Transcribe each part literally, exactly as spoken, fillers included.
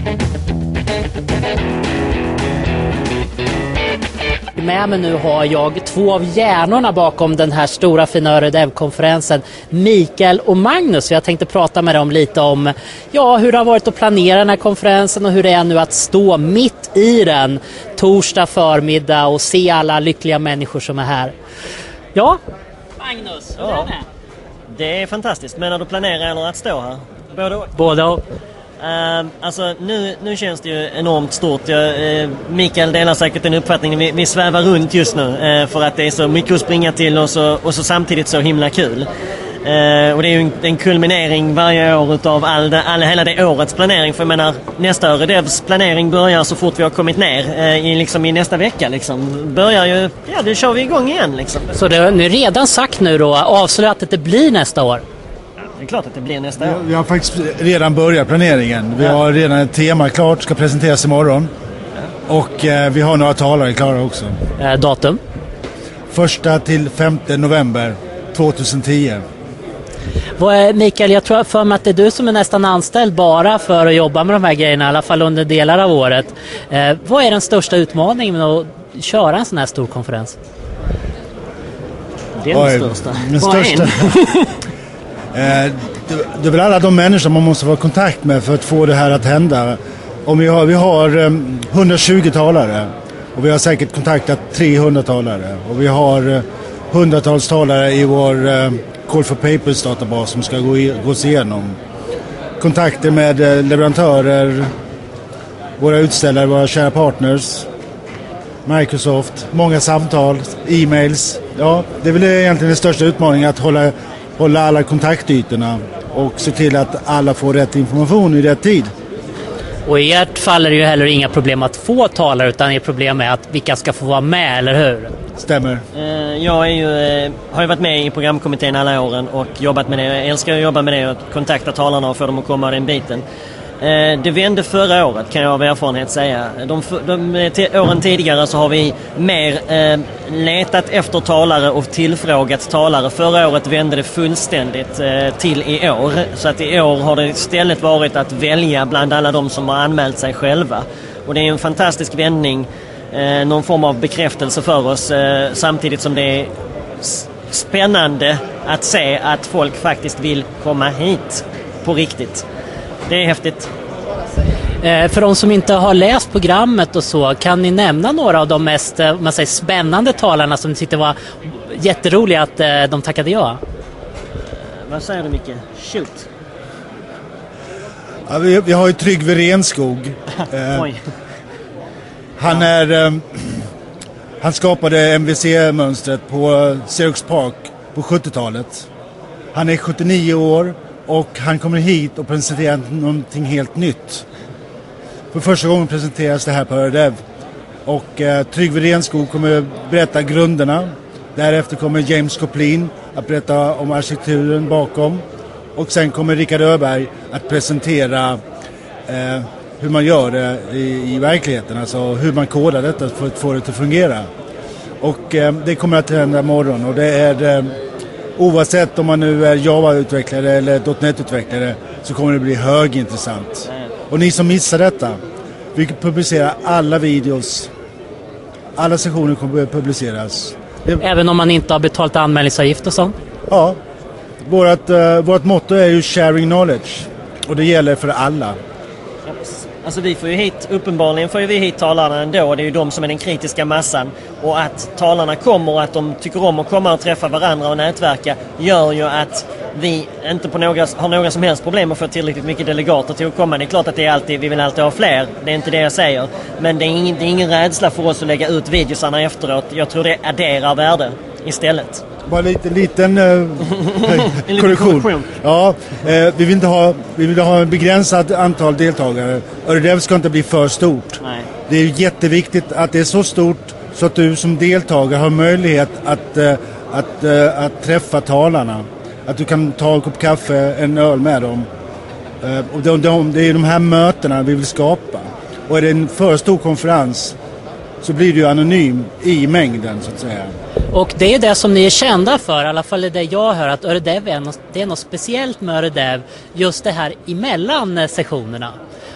Med mig nu har jag två av hjärnorna bakom den här stora fina Öredev-konferensen, Mikael och Magnus. Jag tänkte prata med dem lite om ja, hur det har varit att planera den här konferensen och hur det är nu att stå mitt i den torsdag förmiddag och se alla lyckliga människor som är här. Ja, Magnus, hur ja. är det? Det är fantastiskt. Menar du planera eller att stå här? Både och. Både och. Uh, alltså nu, nu känns det ju enormt stort. Jag, uh, Mikael delar säkert den uppfattningen. Vi, vi svävar runt just nu uh, för att det är så mycket att springa till och så, och så samtidigt så himla kul. Uh, och det är ju en, en kulminering varje år utav all, det, all, hela det årets planering. För jag menar, nästa Öredevs planering börjar så fort vi har kommit ner uh, i, liksom, i nästa vecka. Liksom. Börjar ju, ja det kör vi igång igen. Liksom. Så det är nu redan sagt nu då, avslöjat att det blir nästa år? Det är klart att det blir nästa år. Vi har faktiskt redan börjat planeringen. Vi har redan ett tema klart, ska presenteras imorgon. Och eh, vi har några talare klara också. Eh, datum? Första till femte november tjugohundratio. Vad är, Mikael, jag tror för mig att det är du som är nästan anställd bara för att jobba med de här grejerna, i alla fall under delar av året. Eh, vad är den största utmaningen med att köra en sån här stor konferens? Det är den största. Den största. Eh, det, det är väl alla de människor man måste vara i kontakt med för att få det här att hända. Om vi har, vi har um, hundratjugo talare och vi har säkert kontaktat trehundra talare och vi har uh, hundratals talare i vår uh, Call for Papers databas som ska gå i, gås igenom. Kontakter med uh, leverantörer, våra utställare, våra kära partners, Microsoft, många samtal, e-mails. Ja, det är väl egentligen den största utmaningen att hålla hålla alla kontaktytorna och se till att alla får rätt information i rätt tid. Och i ert fall är det ju heller inga problem att få talare, utan ert problem är att vilka ska få vara med, eller hur? Stämmer. Jag är ju, har ju varit med i programkommittén alla åren och jobbat med det. Jag älskar att jobba med det och kontakta talarna och få dem att komma den biten. Det vände förra året, kan jag av erfarenhet säga. De, de t- åren tidigare så har vi mer eh, letat efter talare och tillfrågat talare. Förra året vände det fullständigt eh, till i år. Så att i år har det istället varit att välja bland alla de som har anmält sig själva. Och det är en fantastisk vändning, eh, någon form av bekräftelse för oss. Eh, samtidigt som det är spännande att se att folk faktiskt vill komma hit på riktigt. Det är häftigt. Eh, för de som inte har läst programmet och så, kan ni nämna några av de mest eh, man säger, spännande talarna som ni tyckte var jätteroliga att eh, de tackade ja? Eh, vad säger du, Micke? Shoot. Ja, vi, vi har ju Tryggve Renskog. Eh, Oj. Han är... Eh, han skapade M V C-mönstret på Xerox Park på sjuttiotalet. Han är sjuttionio år. Och han kommer hit och presenterar någonting helt nytt. För första gången presenteras det här på Öredev. Och eh, Tryggve Renskog kommer berätta grunderna. Därefter kommer James Coplin att berätta om arkitekturen bakom. Och sen kommer Rickard Öberg att presentera eh, hur man gör det i, i verkligheten. Alltså hur man kodar detta för att få det att fungera. Och eh, det kommer att hända imorgon. Och det är... Eh, Oavsett om man nu är Java-utvecklare eller .NET-utvecklare så kommer det bli högintressant. Och ni som missar detta, vi publicerar alla videos. Alla sessioner kommer att publiceras. Även om man inte har betalt anmälningsavgift och sånt? Ja. Vårt, uh, vårt motto är ju sharing knowledge. Och det gäller för alla. Alltså vi får ju hit, uppenbarligen får ju vi hit talarna ändå. Det är ju de som är den kritiska massan. Och att talarna kommer och att de tycker om att komma och träffa varandra och nätverka gör ju att vi inte på några, har några som helst problem att få tillräckligt mycket delegater till att komma. Det är klart att det är alltid, vi vill alltid ha fler. Det är inte det jag säger. Men det är ingen, det är ingen rädsla för oss att lägga ut videosarna efteråt. Jag tror det adderar värde istället. Bara lite liten uh, korrektion. korrektion. Ja, eh, vi vill inte ha vi vill ha en begränsad antal deltagare. Öredev ska inte bli för stort. Nej. Det är jätteviktigt att det är så stort så att du som deltagare har möjlighet att uh, att uh, att träffa talarna. Att du kan ta en kopp kaffe, en öl med dem. Uh, och de, de, det är de här mötena vi vill skapa. Och är det en för stor konferens så blir du anonym i mängden så att säga. Och det är det som ni är kända för, i alla fall är det jag hör, att Öredev är något, det är något speciellt med Öredev, just det här emellan sessionerna.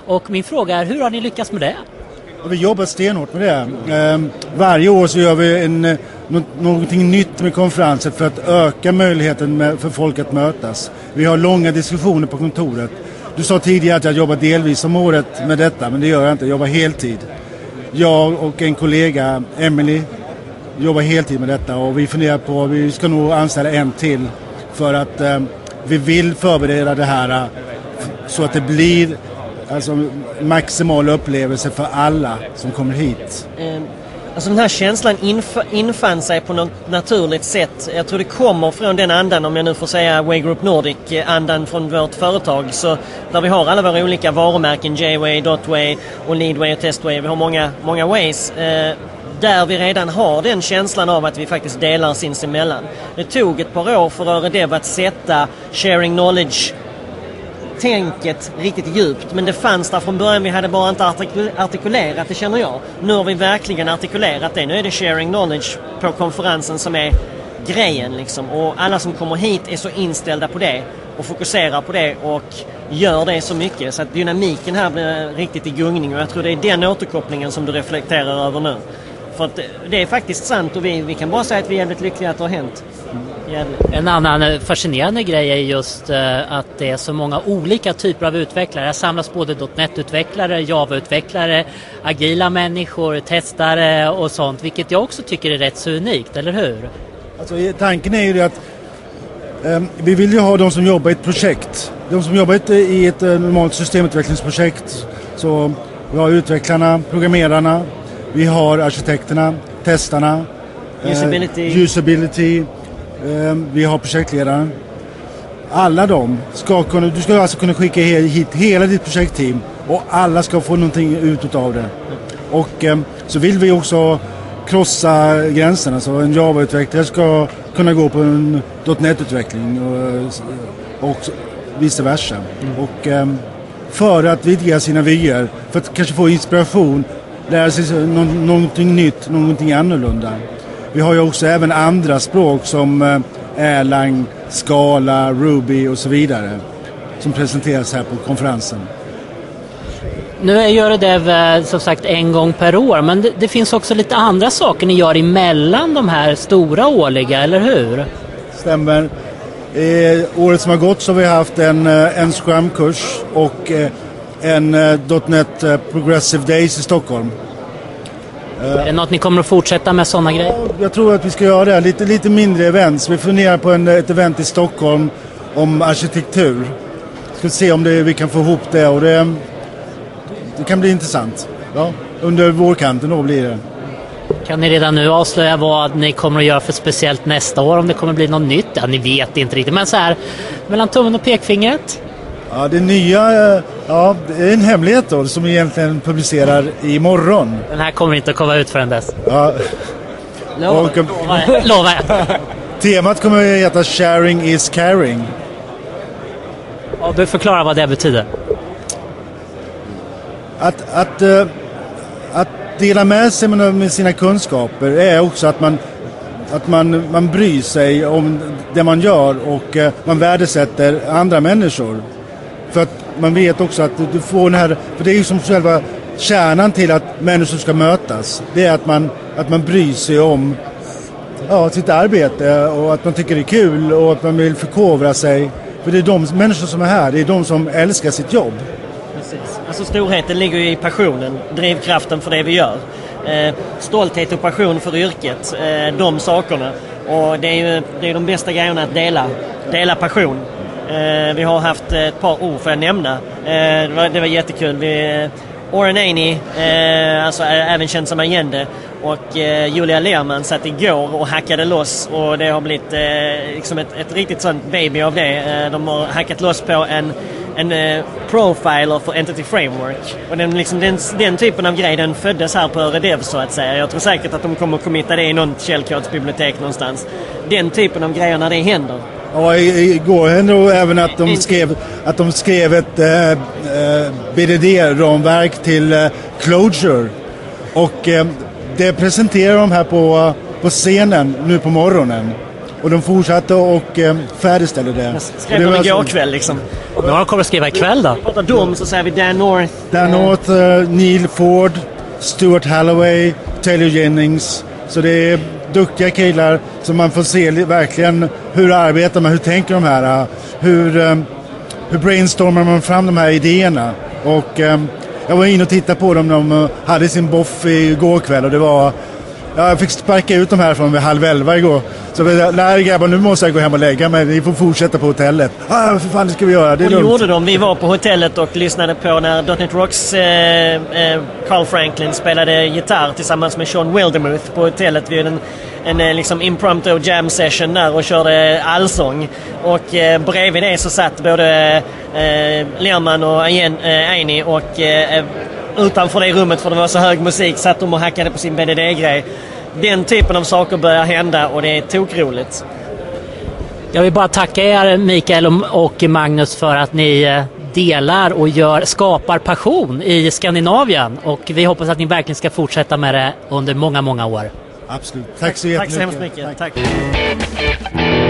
Och min fråga är, hur har ni lyckats med det? Vi jobbar stenhårt med det. Ehm, varje år så gör vi en, nå- någonting nytt med konferensen för att öka möjligheten med, för folk att mötas. Vi har långa diskussioner på kontoret. Du sa tidigare att jag jobbar delvis om året med detta, men det gör jag inte. Jag jobbar heltid. Jag och en kollega, Emily, jobbar heltid med detta och vi funderar på att vi ska nog anställa en till för att eh, vi vill förbereda det här eh, så att det blir alltså maximal upplevelse för alla som kommer hit. Eh, alltså den här känslan inf- infann sig på något naturligt sätt. Jag tror det kommer från den andan, om jag nu får säga Way Group Nordic, eh, andan från vårt företag. Så där vi har alla våra olika varumärken, J-Way, Dotway och Leadway och Testway. Vi har många, många ways. Eh, där vi redan har den känslan av att vi faktiskt delar sinsemellan. Det tog ett par år för Öredev att sätta sharing knowledge tänket riktigt djupt, men det fanns där från början. Vi hade bara inte artikul- artikulerat det, känner jag. Nu har vi verkligen artikulerat det. Nu är det sharing knowledge på konferensen som är grejen liksom. Och alla som kommer hit är så inställda på det och fokuserar på det och gör det så mycket så att dynamiken här blir riktigt i gungning, och jag tror det är den återkopplingen som du reflekterar över nu. För att det är faktiskt sant, och vi, vi kan bara säga att vi är jävligt lyckliga att det har hänt. Jävligt. En annan fascinerande grej är just uh, att det är så många olika typer av utvecklare. Det samlas både .NET-utvecklare, Java-utvecklare, agila människor, testare och sånt, vilket jag också tycker är rätt så unikt, eller hur? Alltså, tanken är ju det att eh, vi vill ju ha de som jobbar i ett projekt. De som jobbar ett, i ett eh, normalt systemutvecklingsprojekt. Så vi har utvecklarna, programmerarna, vi har arkitekterna, testarna, Usability. eh, usability eh, vi har projektledaren. Alla de ska kunna, du ska alltså kunna skicka hit hela ditt projektteam och alla ska få någonting ut av det. Och eh, så vill vi också krossa gränserna, så en Java-utvecklare ska kunna gå på en .NET-utveckling och, och vice versa. Mm. Och eh, för att vidga sina vyer, för att kanske få inspiration, lära sig nå- någonting nytt, någonting annorlunda. Vi har ju också även andra språk som eh, Erlang, Scala, Ruby och så vidare som presenteras här på konferensen. Nu är Öredev som sagt en gång per år, men det, det finns också lite andra saker ni gör emellan de här stora årliga, eller hur? Stämmer. Eh, året som har gått så har vi haft en, en Scrum-kurs och eh, en eh, .NET Progressive Days i Stockholm. Är det något ni kommer att fortsätta med sådana grejer? Jag tror att vi ska göra det. Lite, lite mindre events. Vi funderar på en, ett event i Stockholm om arkitektur. Ska se om det, vi kan få ihop det, och det, det kan bli intressant. Ja, under vårkanten då blir det. Kan ni redan nu avslöja vad ni kommer att göra för speciellt nästa år? Om det kommer att bli något nytt? Ja, ni vet inte riktigt. Men så här, mellan tummen och pekfingret? Ja, det nya, ja, det är en hemlighet då, som egentligen publicerar imorgon. Den här kommer inte att komma ut förrän dess. Ja. Lovar, Och, lovar jag. Lovar jag. Temat kommer att heta Sharing is Caring. Ja, du förklarar vad det betyder. Att, att, uh, att dela med sig med sina kunskaper är också att man, att man, man bryr sig om det man gör, och uh, man värdesätter andra människor. För att man vet också att du får den här, för det är ju som själva kärnan till att människor ska mötas. Det är att man, att man bryr sig om ja, sitt arbete, och att man tycker det är kul och att man vill förkovra sig. För det är de människor som är här, det är de som älskar sitt jobb. Precis. Alltså storheten ligger ju i passionen, drivkraften för det vi gör. Eh, stolthet och passion för yrket, eh, de sakerna. Och det är ju det är de bästa grejerna att dela, dela passion. Eh, vi har haft ett par ord för att nämna. Eh, det, var, det var jättekul. Vi, eh, Oren Ainey, eh, alltså även känd som Allende, och eh, Julia Lerman satt igår och hackade loss, och det har blivit eh, liksom ett, ett riktigt sånt baby av det. Eh, de har hackat loss på en, en eh, profiler för Entity Framework, och den, liksom, den, den typen av grej, den föddes här på Öredev så att säga. Jag tror säkert att de kommer att committa det i någon källkodsbibliotek någonstans. Den typen av grejer när det händer. Ja, igår hände det även att de skrev, att de skrev ett eh, eh, B D D-ramverk till eh, Clojure. Och eh, det presenterar de här på, på scenen nu på morgonen. Och de fortsatte och eh, färdigställde det. Jag skrev dem igår kväll liksom. Och några kommer att skriva ikväll då? Vi pratar dom så säger vi Dan North. Dan North, uh, Neil Ford, Stuart Halloway, Taylor Jennings. Så det är duktiga killar som man får se verkligen hur arbetar man, hur tänker de här, hur, um, hur brainstormar man fram de här idéerna. Och um, jag var inne och tittade på dem, de hade sin boff igår kväll och det var, jag fick sparka ut dem här från vid halv elva igår. Så nej grabbar, nu måste jag gå hem och lägga mig, ni får fortsätta på hotellet. Ah, för fan, det ska vi göra, det är och lugnt. gjorde de, vi var på hotellet och lyssnade på när dot net Rocks eh, eh, Carl Franklin spelade gitarr tillsammans med Sean Wildermuth på hotellet vid en, en eh, liksom impromptu jam session där och körde allsång. Och eh, bredvid det så satt både eh, Lerman och Aini och eh, utanför det rummet, för det var så hög musik, satt de och hackade på sin B D D-grej. Den typen av saker börjar hända och det är tokroligt. Jag vill bara tacka er Mikael och Magnus för att ni delar och gör, skapar passion i Skandinavien, och vi hoppas att ni verkligen ska fortsätta med det under många, många år. Absolut. Tack så jättemycket. Tack så hemskt mycket. Tack. Tack.